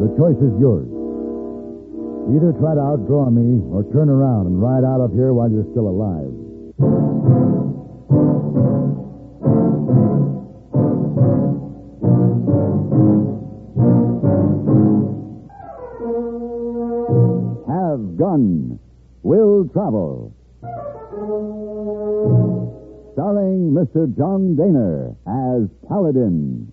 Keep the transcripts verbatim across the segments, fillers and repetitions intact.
The choice is yours. Either try to outdraw me or turn around and ride out of here while you're still alive. Have Gun. Will Travel. Starring Mister John Daner as Paladin.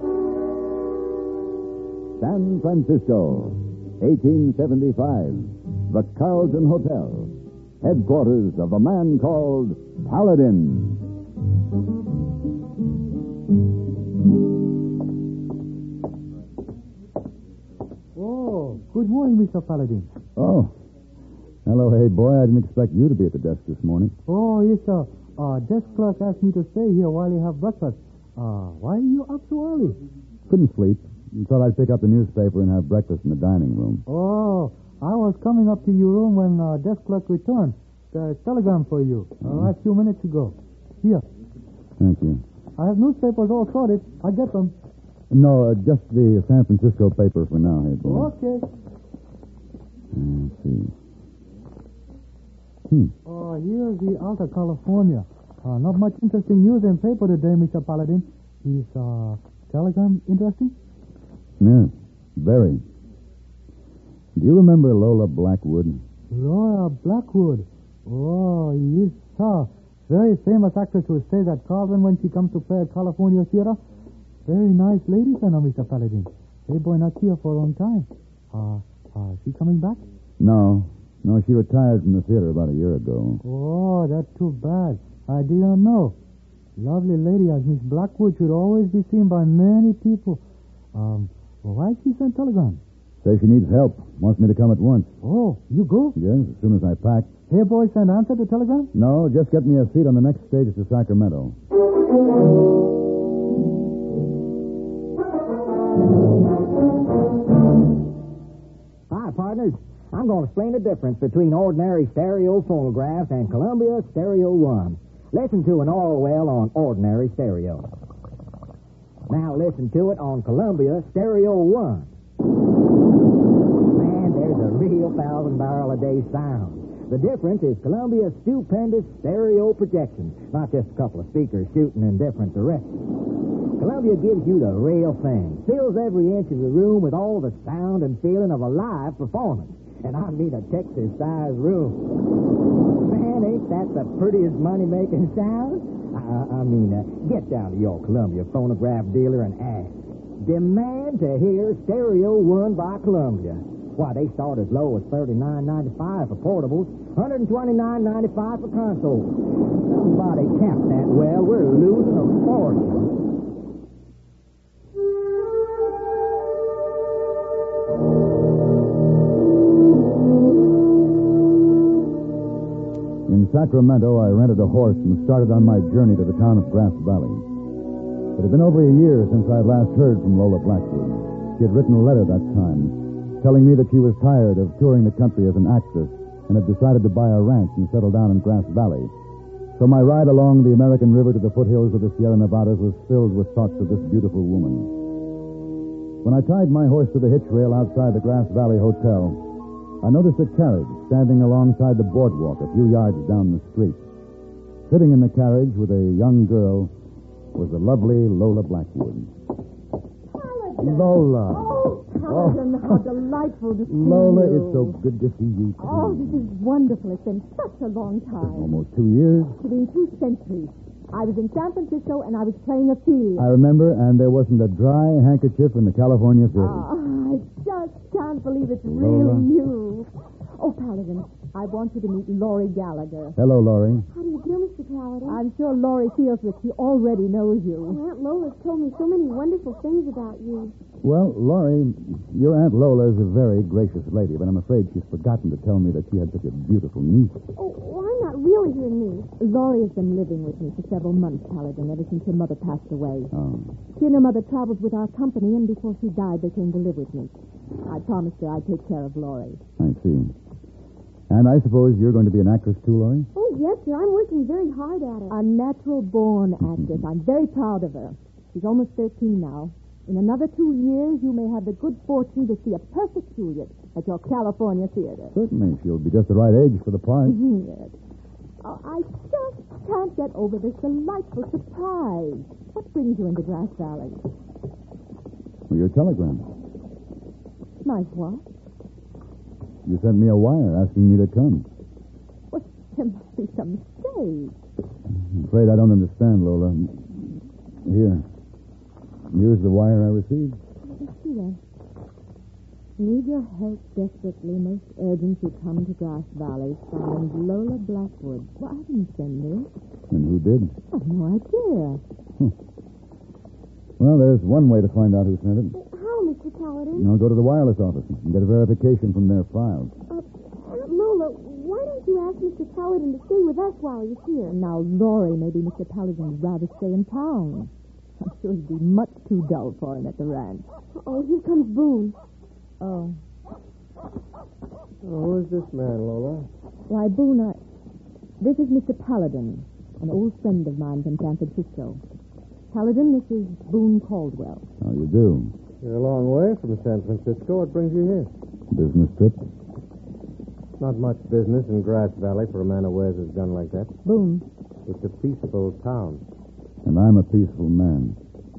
San Francisco, eighteen seventy-five. The Carlton Hotel. Headquarters of a man called Paladin. Oh, good morning, Mister Paladin. Oh. Hello, hey, boy. I didn't expect you to be at the desk this morning. Oh, yes, sir. Uh, desk clerk asked me to stay here while you have breakfast. Uh, why are you up so early? Couldn't sleep. Thought I'd pick up the newspaper and have breakfast in the dining room. Oh, I was coming up to your room when uh, desk clerk returned. The telegram for you uh, a few minutes ago. Here. Thank you. I have newspapers all sorted. I get them. No, uh, just the San Francisco paper for now, hey, boy. Okay. Let's see. Hmm. Oh, here's the Alta California. Uh, not much interesting news in paper today, Mister Paladin. Is uh, telegram interesting? Yeah, very. Do you remember Lola Blackwood? Lola Blackwood? Oh, yes, sir. Very famous actress who stays at Carlton when she comes to play at California Theater. Very nice lady, then, Mister Paladin. Hey, boy, not here for a long time. Uh, uh, she coming back? No. No, she retired from the theater about a year ago. Oh, that's too bad. I didn't know. Lovely lady as Miss Blackwood should always be seen by many people. Um, well, why she sent telegram? Says she needs help. Wants me to come at once. Oh, you go? Yes, as soon as I pack. Hey, boy, send answer to telegram? No, just get me a seat on the next stage to Sacramento. Hi, partners. I'm going to explain the difference between ordinary stereo phonographs and Columbia Stereo One. Listen to an Orwell on ordinary stereo. Now listen to it on Columbia Stereo One. Man, there's a real thousand barrel a day sound. The difference is Columbia's stupendous stereo projection, not just a couple of speakers shooting in different directions. Columbia gives you the real thing, fills every inch of the room with all the sound and feeling of a live performance. And I mean a Texas-sized room. Man, ain't that the prettiest money-making sound? I, I mean, uh, get down to your Columbia phonograph dealer and ask. Demand to hear Stereo One by Columbia. Why, they start as low as thirty-nine ninety-five for portables, one hundred twenty-nine ninety-five for consoles. Somebody capped that well. We're losing a fortune. In Sacramento, I rented a horse and started on my journey to the town of Grass Valley. It had been over a year since I had last heard from Lola Blackwood. She had written a letter that time, telling me that she was tired of touring the country as an actress and had decided to buy a ranch and settle down in Grass Valley. So my ride along the American River to the foothills of the Sierra Nevadas was filled with thoughts of this beautiful woman. When I tied my horse to the hitch rail outside the Grass Valley Hotel, I noticed a carriage standing alongside the boardwalk a few yards down the street. Sitting in the carriage with a young girl was the lovely Lola Blackwood. Paladin. Lola. Oh, Paladin, Oh. how delightful to see Lola, you. it's so good to see you, too. Oh, this is wonderful. It's been such a long time. Almost two years. It's been two centuries. I was in San Francisco, and I was playing Ophelia. I remember, and there wasn't a dry handkerchief in the California theater. Oh, I just can't believe it's Lola. really you. Oh, Paladin, I want you to meet Laurie Gallagher. Hello, Laurie. How do you do, Mister Paladin? I'm sure Laurie feels that she already knows you. Oh, Aunt Lola's told me so many wonderful things about you. Well, Laurie, your Aunt Lola is a very gracious lady, but I'm afraid she's forgotten to tell me that she had such a beautiful niece. Oh, well, I'm not really her niece. Laurie has been living with me for several months, Paladin, ever since her mother passed away. Oh. She and her mother traveled with our company, and before she died, they came to live with me. I promised her I'd take care of Laurie. I see. And I suppose you're going to be an actress too, Laurie? Oh, yes, sir. I'm working very hard at it. A natural-born actress. I'm very proud of her. She's almost thirteen now. In another two years, you may have the good fortune to see a perfect Juliet at your California theater. Certainly, she'll be just the right age for the part. Yes. Oh, I just can't get over this delightful surprise. What brings you into Grass Valley? Well, your telegram. My what? You sent me a wire asking me to come. Well, there must be some mistake. I'm afraid I don't understand, Lola. Here. Here's the wire I received. Let me see that. Need your help desperately, most urgent to come to Grass Valley. Signed Lola Blackwood. Well, I didn't send this. And who did? I have no idea. Well, there's one way to find out who sent it. How, Mister Paladin? Now go to the wireless office and get a verification from their files. Uh, Aunt Lola, why don't you ask Mister Paladin to stay with us while he's here? Now, Laurie, maybe Mister Paladin would rather stay in town. I'm sure it'd be much too dull for him at the ranch. Oh, here comes Boone. Oh. Who is this man, Lola? Why, Boone, I... This is Mister Paladin, an old friend of mine from San Francisco. Paladin, this is Boone Caldwell. How you do? You're a long way from San Francisco. What brings you here? Business trip? Not much business in Grass Valley for a man who wears his gun like that. Boone. It's a peaceable town. And I'm a peaceful man.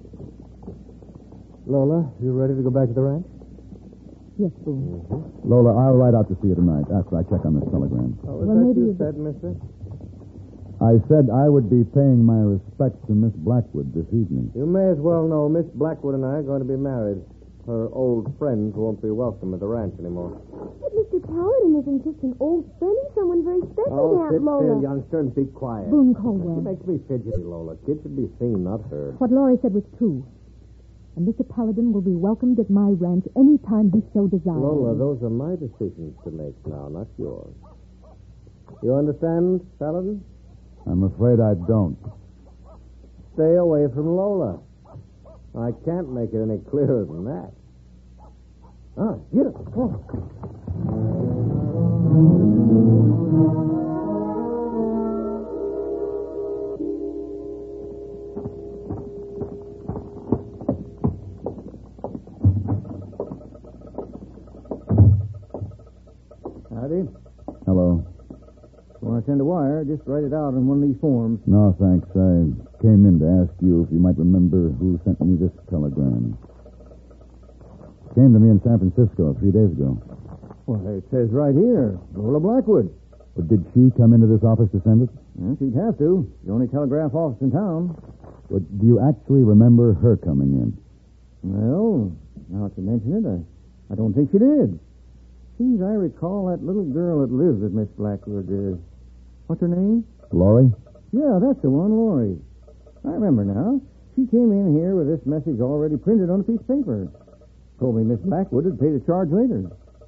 Lola, you ready to go back to the ranch? Yes, Boone. Mm-hmm. Lola, I'll ride out to see you tonight after I check on this telegram. Oh, is Well, that maybe you you- said, mister? I said I would be paying my respects to Miss Blackwood this evening. You may as well know Miss Blackwood and I are going to be married. Her old friends won't be welcome at the ranch anymore. But Mister Paladin isn't just an old friend. He's someone very special Oh, to Aunt sit Lola. still, youngster, and be quiet. Boone She Caldwell. makes me fidgety, Lola. Kids should be seen, not her. What Laurie said was true. And Mister Paladin will be welcomed at my ranch any time he so desires. Lola, those are my decisions to make now, not yours. You understand, Paladin? I'm afraid I don't. Stay away from Lola. I can't make it any clearer than that. Ah, get it. Oh. Howdy. Hello. Want to send a wire? Just write it out on one of these forms. No, thanks. I came in to ask you if you might remember who sent me this telegram. Came to me in San Francisco three days ago. Well, it says right here, Lola Blackwood. But did she come into this office to send it? Well, she'd have to. The only telegraph office in town. But do you actually remember her coming in? Well, now that you mention it, I, I don't think she did. Seems I recall that little girl that lives with Miss Blackwood. Uh, what's her name? Laurie? Yeah, that's the one, Laurie. I remember now. She came in here with this message already printed on a piece of paper. Told me Miss Blackwood would pay the charge later.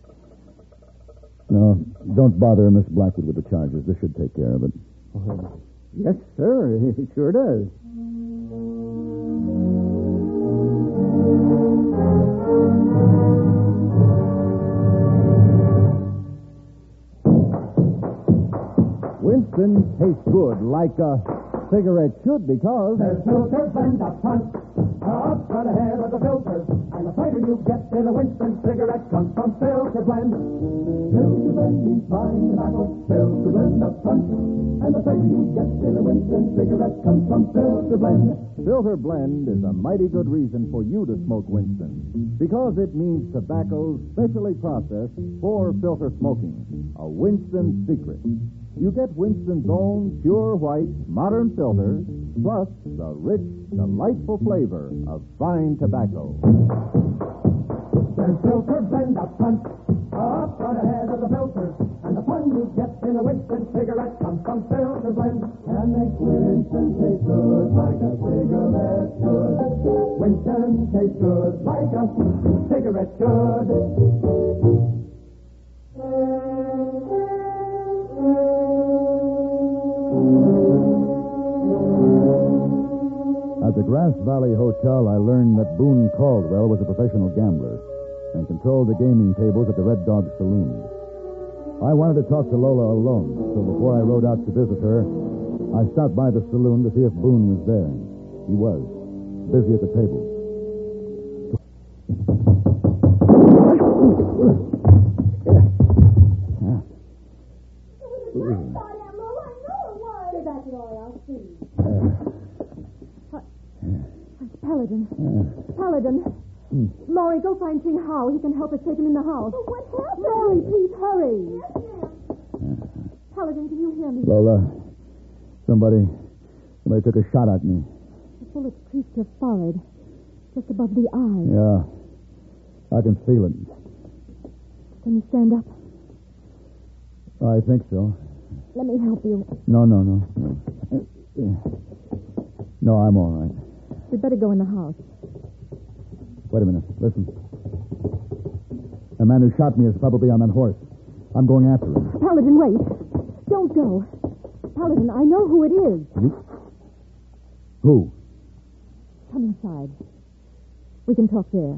No, don't bother Miss Blackwood with the charges. This should take care of it. Oh, yes, sir. It sure does. Winston tastes good, like a cigarette should, because... There's filters and up front, up front ahead of the filters, and the flavor you get in a Winston cigarette comes from Filter Blend. Filter Blend means fine tobacco, Filter Blend up front, and the flavor you get in a Winston cigarette comes from Filter Blend. Filter Blend is a mighty good reason for you to smoke Winston, because it means tobacco specially processed for filter smoking. A Winston secret. You get Winston's own pure white modern filter, plus the rich, delightful flavor of fine tobacco. There's Filter Blend up front, up front ahead of the filters, and the fun you get in a Winston cigarette comes from Filter Blend. And makes Winston taste good like a cigarette should. Winston tastes good like a cigarette should. At the Grass Valley Hotel, I learned that Boone Caldwell was a professional gambler and controlled the gaming tables at the Red Dog Saloon. I wanted to talk to Lola alone, so before I rode out to visit her, I stopped by the saloon to see if Boone was there. He was, busy at the table. how he can help us take him in the house. But what happened? Mary, please hurry. Uh, Paladin, can you hear me? Lola, somebody, somebody took a shot at me. The bullet creased your forehead, just above the eye. Yeah, I can feel it. Can you stand up? I think so. Let me help you. No, no, no, no. No, I'm all right. We'd better go in the house. Wait a minute. Listen. The man who shot me is probably on that horse. I'm going after him. Paladin, wait. Don't go. Paladin, I know who it is. You? Who? Come inside. We can talk there.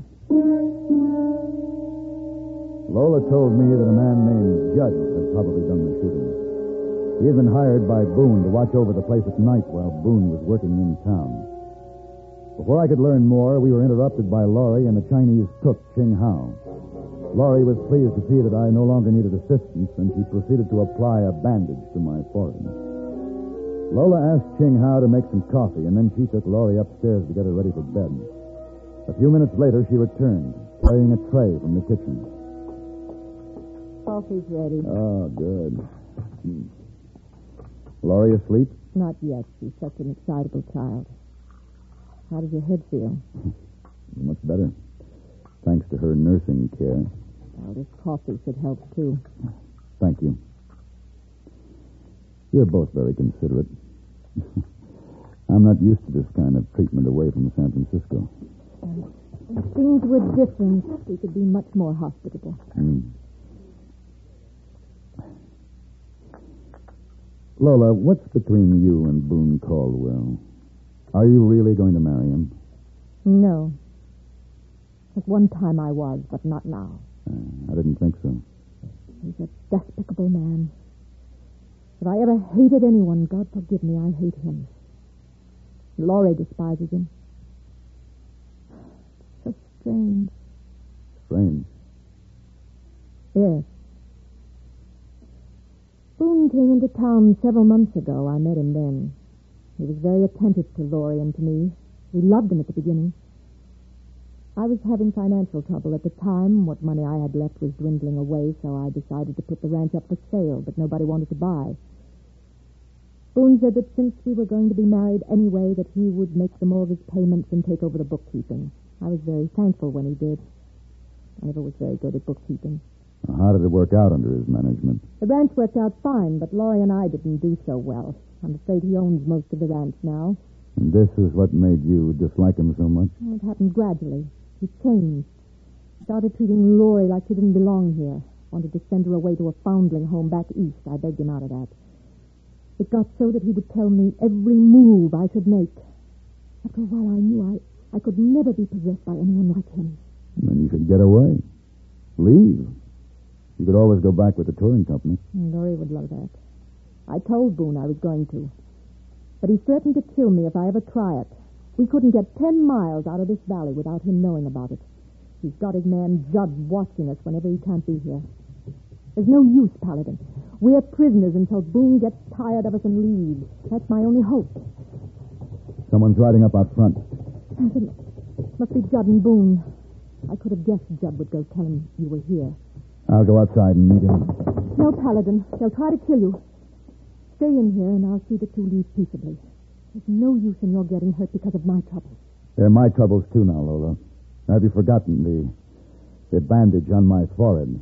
Lola told me that a man named Judd had probably done the shooting. He had been hired by Boone to watch over the place at night while Boone was working in town. Before I could learn more, we were interrupted by Laurie and the Chinese cook, Ching Hao. Laurie was pleased to see that I no longer needed assistance, and she proceeded to apply a bandage to my forehead. Lola asked Ching Hao to make some coffee, and then she took Laurie upstairs to get her ready for bed. A few minutes later, she returned, carrying a tray from the kitchen. Coffee's ready. Oh, good. Hmm. Laurie asleep? Not yet. She's such an excitable child. How does your head feel? Much better. Thanks to her nursing care. Well, this coffee should help, too. Thank you. You're both very considerate. I'm not used to this kind of treatment away from San Francisco. If things were different, we could be much more hospitable. Mm. Lola, what's between you and Boone Caldwell? Are you really going to marry him? No. At one time I was, but not now. Uh, I didn't think so. He's a despicable man. If I ever hated anyone, God forgive me, I hate him. Laurie despises him. So strange. Strange? Yes. Boone came into town several months ago. I met him then. He was very attentive to Laurie and to me. We loved him at the beginning. I was having financial trouble at the time. What money I had left was dwindling away, so I decided to put the ranch up for sale, but nobody wanted to buy. Boone said that since we were going to be married anyway, that he would make the mortgage payments and take over the bookkeeping. I was very thankful when he did. I never was very good at bookkeeping. How did it work out under his management? The ranch worked out fine, but Laurie and I didn't do so well. I'm afraid he owns most of the ranch now. And this is what made you dislike him so much? Well, it happened gradually. He changed. Started treating Laurie like she didn't belong here. Wanted to send her away to a foundling home back east. I begged him out of that. It got so that he would tell me every move I should make. After a while, I knew I, I could never be possessed by anyone like him. Then you should get away. Leave. You could always go back with the touring company. Laurie would love that. I told Boone I was going to. But he threatened to kill me if I ever try it. We couldn't get ten miles out of this valley without him knowing about it. He's got his man Judd watching us whenever he can't be here. There's no use, Paladin. We're prisoners until Boone gets tired of us and leaves. That's my only hope. Someone's riding up out front. Must be Judd and Boone. I could have guessed Judd would go tell him you were here. I'll go outside and meet him. No, Paladin. They'll try to kill you. Stay in here, and I'll see that you leave peaceably. There's no use in your getting hurt because of my troubles. They're my troubles, too, now, Lola. Have you forgotten the, the bandage on my forehead?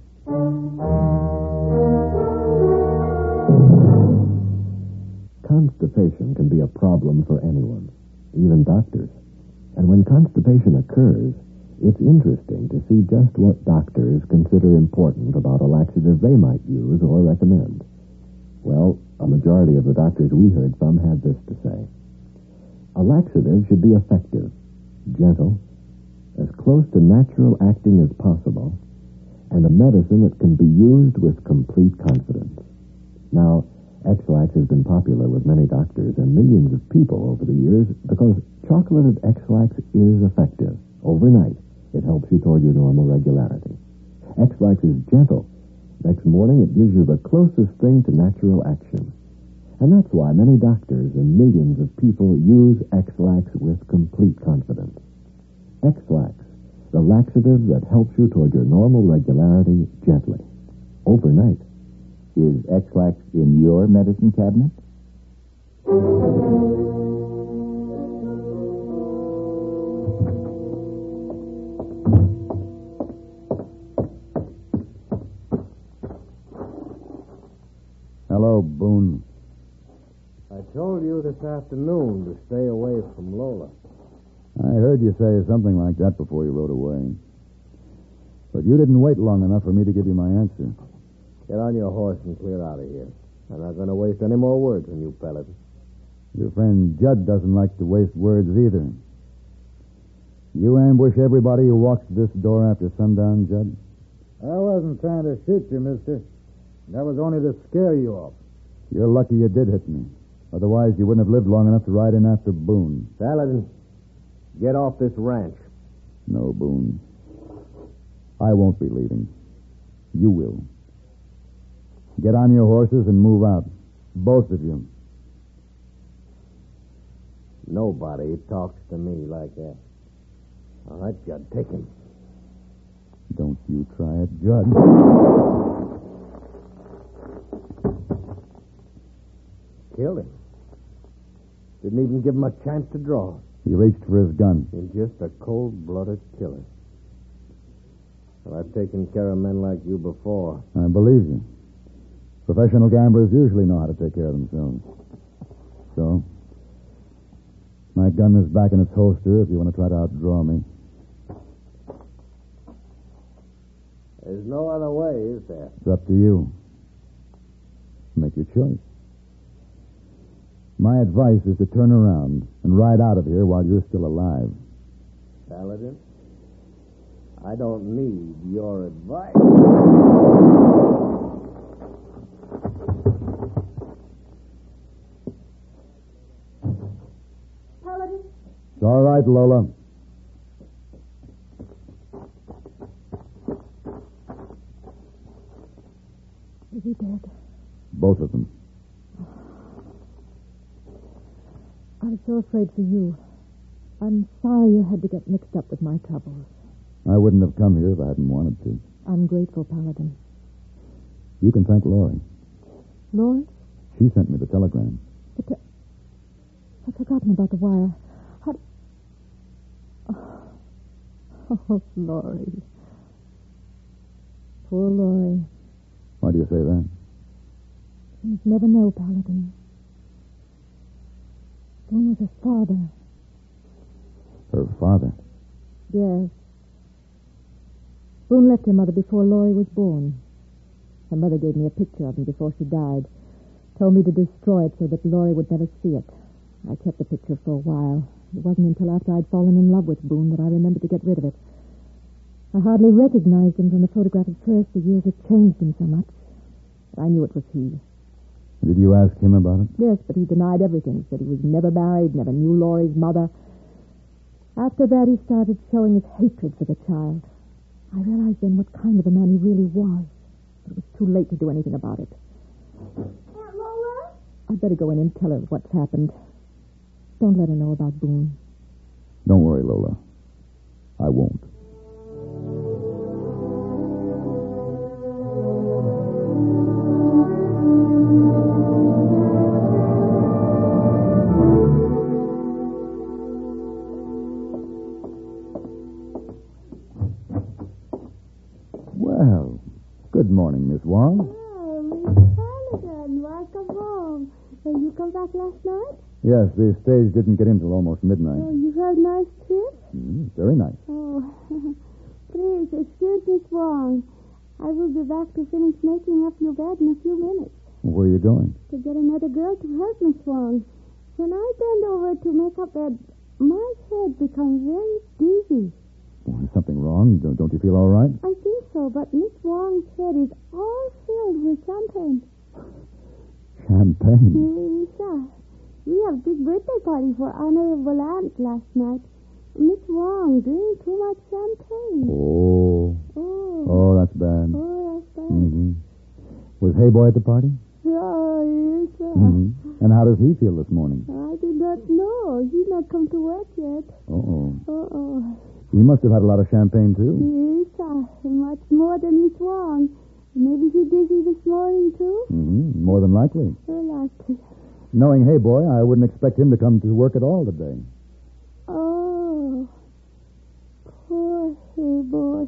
Constipation can be a problem for anyone, even doctors. And when constipation occurs, it's interesting to see just what doctors consider important about a laxative they might use or recommend. Well, a majority of the doctors we heard from had this to say. A laxative should be effective, gentle, as close to natural acting as possible, and a medicine that can be used with complete confidence. Now, X-Lax has been popular with many doctors and millions of people over the years because chocolated X-Lax is effective. Overnight, it helps you toward your normal regularity. X-Lax is gentle. Next morning, it gives you the closest thing to natural action. And that's why many doctors and millions of people use X-Lax with complete confidence. X-Lax, The laxative that helps you toward your normal regularity gently. Overnight. Is X-Lax in your medicine cabinet? Hello, Boone. I told you this afternoon to stay away from Lola. I heard you say something like that before you rode away. But you didn't wait long enough for me to give you my answer. Get on your horse and clear out of here. I'm not going to waste any more words on you, Pellet. Your friend Judd doesn't like to waste words either. You ambush everybody who walks to this door after sundown, Judd? I wasn't trying to shoot you, mister. That was only to scare you off. You're lucky you did hit me. Otherwise, you wouldn't have lived long enough to ride in after Boone. Paladin, get off this ranch. No, Boone. I won't be leaving. You will. Get on your horses and move out. Both of you. Nobody talks to me like that. All right, Judd, take him. Don't you try it, Judd. Killed him. Didn't even give him a chance to draw. He reached for his gun. He's just a cold-blooded killer. Well, I've taken care of men like you before. I believe you. Professional gamblers usually know how to take care of themselves. So, my gun is back in its holster if you want to try to outdraw me. There's no other way, is there? It's up to you. Make your choice. My advice is to turn around and ride out of here while you're still alive. Paladin, I don't need your advice. Paladin? It's all right, Lola. Is he dead? Both of them. I was so afraid for you. I'm sorry you had to get mixed up with my troubles. I wouldn't have come here if I hadn't wanted to. I'm grateful, Paladin. You can thank Laurie. Lord? She sent me the telegram. But uh, I'd forgotten about the wire. How... Oh, oh, Laurie. Poor Laurie. Why do you say that? You must never know, Paladin. Boone was her father. Her father? Yes. Boone left her mother before Laurie was born. Her mother gave me a picture of him before she died. Told me to destroy it so that Laurie would never see it. I kept the picture for a while. It wasn't until after I'd fallen in love with Boone that I remembered to get rid of it. I hardly recognized him from the photograph at first. The years had changed him so much. But I knew it was he. Did you ask him about it? Yes, but he denied everything. Said he was never married, never knew Laurie's mother. After that, he started showing his hatred for the child. I realized then what kind of a man he really was. But it was too late to do anything about it. Aunt Lola? I'd better go in and tell her what's happened. Don't let her know about Boone. Don't worry, Lola. I won't. Well, good morning, Miss Wong. Oh, Miss Paladin, welcome home. So you come back last night? Yes, the stage didn't get in till almost midnight. Oh, you had a nice trip? Mm, very nice. Oh, please, excuse Miss Wong. I will be back to finish making up your bed in a few minutes. Where are you going? To get another girl to help Miss Wong. When I bend over to make up bed, my head becomes very dizzy. Oh, is something wrong? Don't, don't you feel all right? I think so, but Miss Wong's head is all filled with champagne. Champagne? Lisa, we have a big birthday party for Honorable Aunt last night. Miss Wong drank too much champagne. Oh. Oh. Oh, that's bad. Oh, that's bad. Mm-hmm. Was Hayboy at the party? Oh, yes, sir. Mm-hmm. And how does he feel this morning? I do not know. He's not come to work yet. Uh-oh. Uh-oh. He must have had a lot of champagne, too. Yes, uh, much more than Miss Wong. Maybe he busy this morning, too? Mm-hmm. More than likely. Well, likely. Knowing Hey Boy, I wouldn't expect him to come to work at all today. Oh, poor Hey Boy.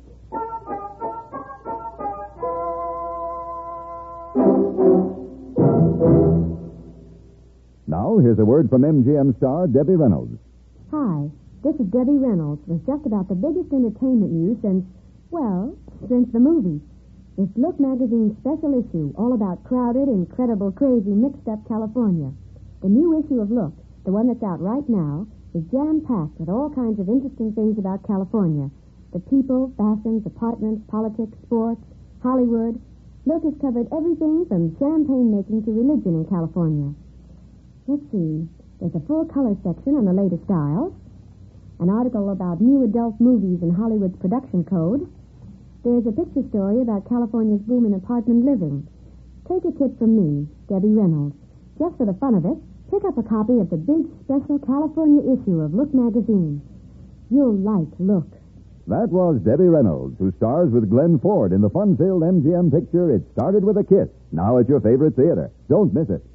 Now, here's a word from M G M star Debbie Reynolds. Hi, this is Debbie Reynolds with just about the biggest entertainment news since, well, since the movie. It's Look Magazine's special issue, all about crowded, incredible, crazy, mixed-up California. The new issue of Look, the one that's out right now, is jam-packed with all kinds of interesting things about California. The people, fashions, apartments, politics, sports, Hollywood. Look has covered everything from champagne making to religion in California. Let's see. There's a full color section on the latest styles, an article about new adult movies and Hollywood's production code. There's a picture story about California's boom in apartment living. Take a tip from me, Debbie Reynolds. Just for the fun of it, pick up a copy of the big special California issue of Look magazine. You'll like Look. That was Debbie Reynolds, who stars with Glenn Ford in the fun-filled M G M picture It Started With a Kiss, now at your favorite theater. Don't miss it.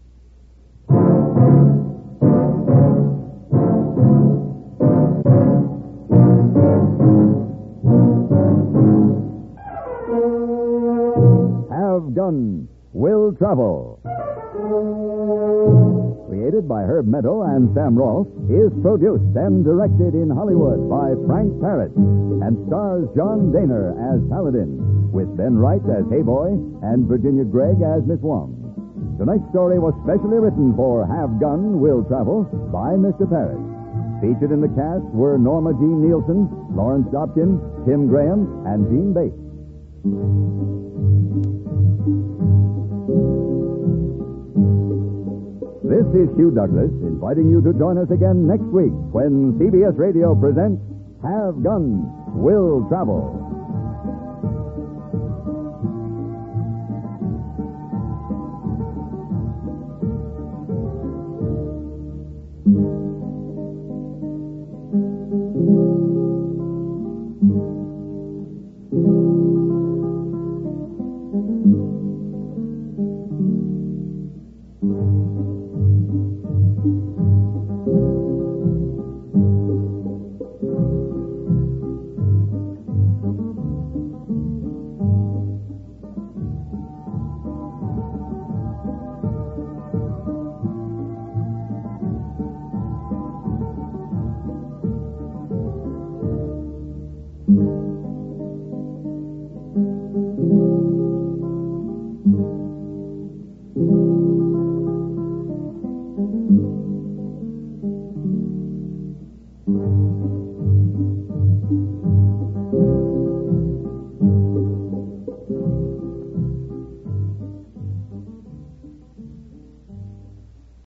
Have Gun Will Travel. Created by Herb Meadow and Sam Rolfe, is produced and directed in Hollywood by Frank Parrott and stars John Daner as Paladin, with Ben Wright as Hey Boy and Virginia Gregg as Miss Wong. Tonight's story was specially written for Have Gun Will Travel by Mister Parrott. Featured in the cast were Norma Jean Nielsen, Lawrence Dobkin, Tim Graham, and Gene Bates. This is Hugh Douglas inviting you to join us again next week when C B S Radio presents Have Gun Will Travel.